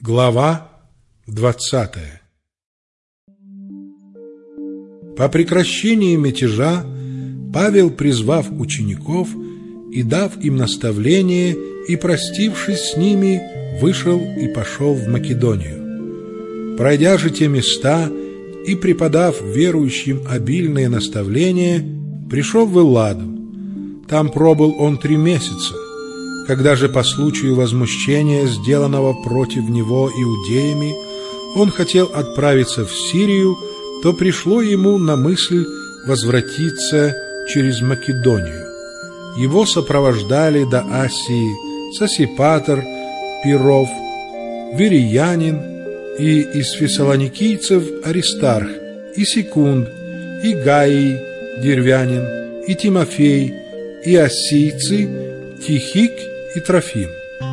Глава 20. По прекращении мятежа Павел, призвав учеников и дав им наставление, и, простившись с ними, вышел и пошел в Македонию. Пройдя же те места и преподав верующим обильные наставления, пришел в Элладу. Там пробыл он 3 месяца. Когда же по случаю возмущения, сделанного против него иудеями, он хотел отправиться в Сирию, то пришло ему на мысль возвратиться через Македонию. Его сопровождали до Асии Сосипатр, Пиров, Вириянин, и из фессалоникийцев Аристарх, и Секунд, и Гаий, Дервянин, и Тимофей, и ассийцы, Тихик и Трофим.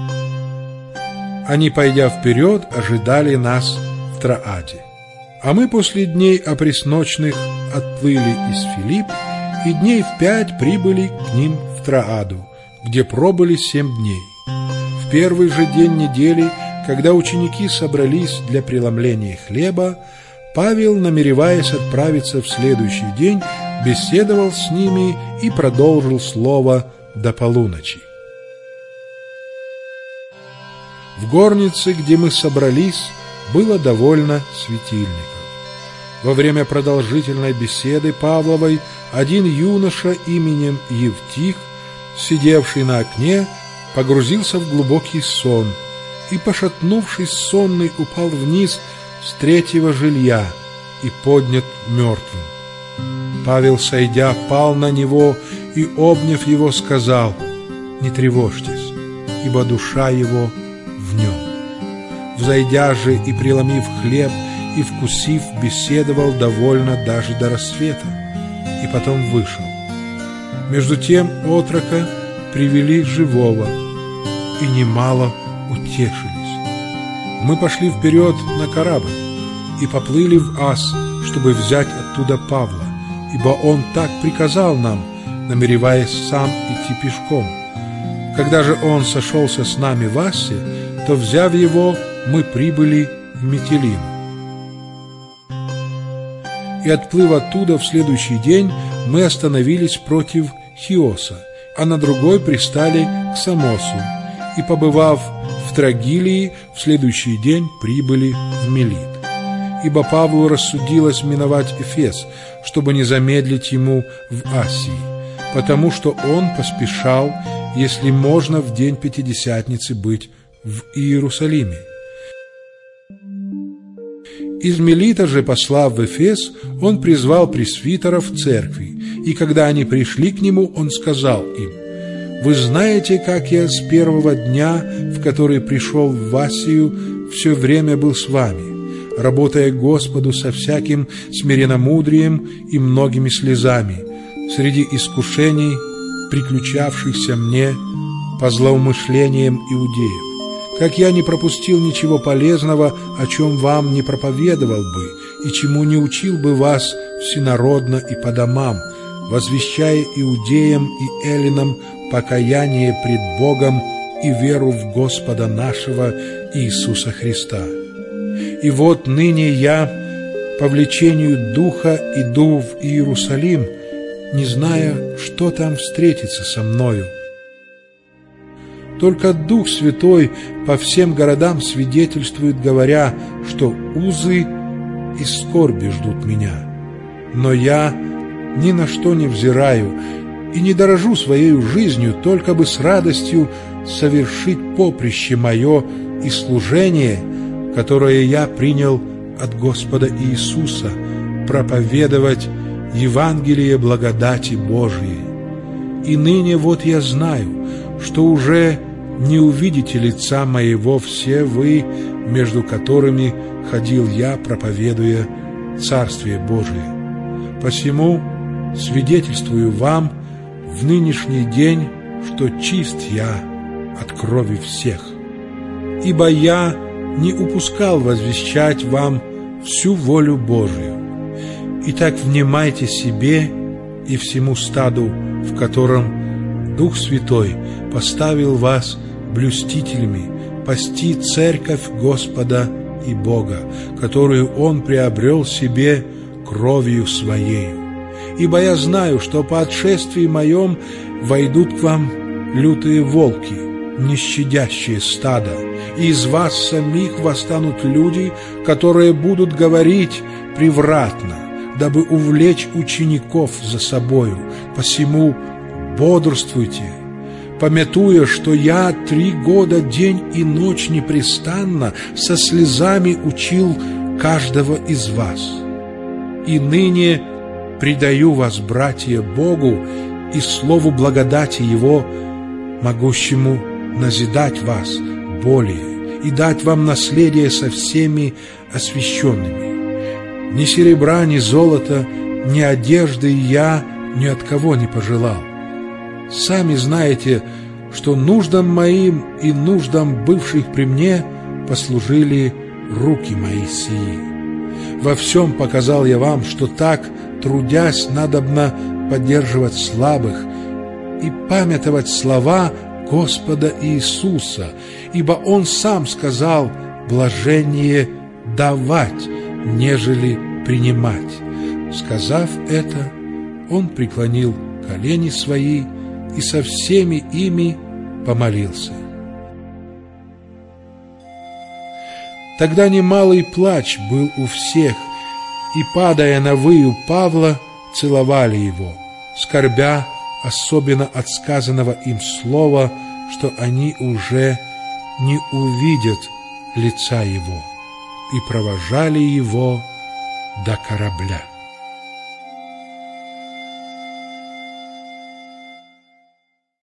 Они, пойдя вперед, ожидали нас в Троаде. А мы после дней опресночных отплыли из Филипп, и дней в 5 прибыли к ним в Троаду, где пробыли 7 дней. В первый же день недели, когда ученики собрались для преломления хлеба, Павел, намереваясь отправиться в следующий день, беседовал с ними и продолжил слово до полуночи. В горнице, где мы собрались, было довольно светильников. Во время продолжительной беседы Павловой один юноша именем Евтих, сидевший на окне, погрузился в глубокий сон и, пошатнувшись сонный, упал вниз с 3-го жилья и поднят мертвым. Павел, сойдя, пал на него и, обняв его, сказал: «Не тревожьтесь, ибо душа его в нем». Взойдя же и преломив хлеб и вкусив, беседовал довольно даже до рассвета, и потом вышел. Между тем отрока привели живого, и немало утешились. Мы пошли вперед на корабль и поплыли в Ас, чтобы взять оттуда Павла, ибо он так приказал нам, намереваясь сам идти пешком. Когда же он сошелся с нами в Ассе, то, взяв его, мы прибыли в Митилину. И, отплыв оттуда, в следующий день мы остановились против Хиоса, а на другой пристали к Самосу, и, побывав в Трогилии, в следующий день прибыли в Милит. Ибо Павлу рассудилось миновать Эфес, чтобы не замедлить ему в Асии, потому что он поспешал, если можно, в день Пятидесятницы быть в Иерусалиме. Из Милита же, послав в Эфес, он призвал пресвитеров церкви, и когда они пришли к нему, он сказал им: «Вы знаете, как я с первого дня, в который пришел в Асию, все время был с вами, работая Господу со всяким смиренномудрием и многими слезами, среди искушений, приключавшихся мне по злоумышлениям иудеев. Как я не пропустил ничего полезного, о чем вам не проповедовал бы, и чему не учил бы вас всенародно и по домам, возвещая иудеям и эллинам покаяние пред Богом и веру в Господа нашего Иисуса Христа. И вот ныне я, по влечению Духа, иду в Иерусалим, не зная, что там встретится со мною. Только Дух Святой по всем городам свидетельствует, говоря, что узы и скорби ждут меня. Но я ни на что не взираю и не дорожу своей жизнью, только бы с радостью совершить поприще мое и служение, которое я принял от Господа Иисуса, проповедовать Евангелие благодати Божией. И ныне вот я знаю, что уже не увидите лица моего все вы, между которыми ходил я, проповедуя Царствие Божие. Посему свидетельствую вам в нынешний день, что чист я от крови всех. Ибо я не упускал возвещать вам всю волю Божию. Итак, внимайте себе и всему стаду, в котором Дух Святой поставил вас блюстителями пасти церковь Господа и Бога, которую Он приобрел себе кровью Своею. Ибо я знаю, что по отшествии моем войдут к вам лютые волки, не щадящие стада, и из вас самих восстанут люди, которые будут говорить превратно, дабы увлечь учеников за собою. Посему бодрствуйте, памятуя, что я 3 года день и ночь непрестанно со слезами учил каждого из вас. И ныне предаю вас, братья, Богу и слову благодати Его, могущему назидать вас более и дать вам наследие со всеми освященными. Ни серебра, ни золота, ни одежды я ни от кого не пожелал. Сами знаете, что нуждам моим и нуждам бывших при мне послужили руки мои сии. Во всем показал я вам, что так, трудясь, надобно поддерживать слабых и памятовать слова Господа Иисуса, ибо Он сам сказал: блажение давать, нежели принимать. Сказав это, Он преклонил колени свои и со всеми ими помолился. Тогда немалый плач был у всех, и, падая на выю Павла, целовали его, скорбя особенно от сказанного им слова, что они уже не увидят лица его, и провожали его до корабля.